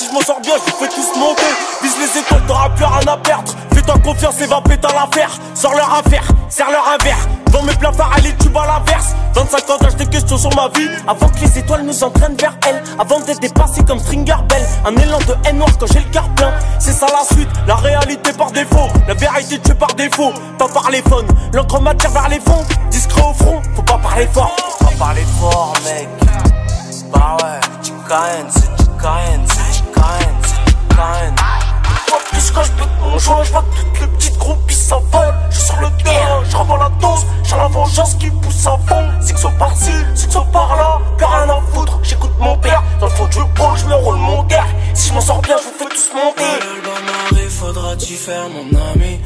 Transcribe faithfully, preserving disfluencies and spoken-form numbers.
si je m'en sors bien, je vous fais tous monter. Vise les étoiles, t'auras plus rien à perdre. Fais-toi confiance et va péter l'affaire. Sors leur affaire, serre leur un verre. Dans mes plats phares, allez, tu bats l'inverse. vingt-cinq ans d'âge, des questions sur ma vie. Avant que les étoiles nous entraînent vers elles. Avant d'être dépassés comme Stringer Bell. Un élan de haine noire quand j'ai le cœur plein. C'est ça la suite, la réalité par défaut. La vérité tue par défaut, pas par les phones. L'encre m'attire vers les fonds. Discret au front, faut pas parler fort. Faut pas parler fort, mec. Bah ouais, tu cannes, c'est tu cannes, c'est tu cannes, c'est tu cannes. Plus quand je pète mon joint, je vois toutes les petites groupies s'envolent. Je suis sur le terrain, je revends la dose. J'ai la vengeance qui pousse à fond. C'est que ça par-ci, c'est que ça par-là. Plus rien à foutre, j'écoute mon père. Dans le fond du hall, je me roule mon gars. Si je m'en sors bien, je vous fais tous monter. Dans ma rue, faudra-tu faire mon ami.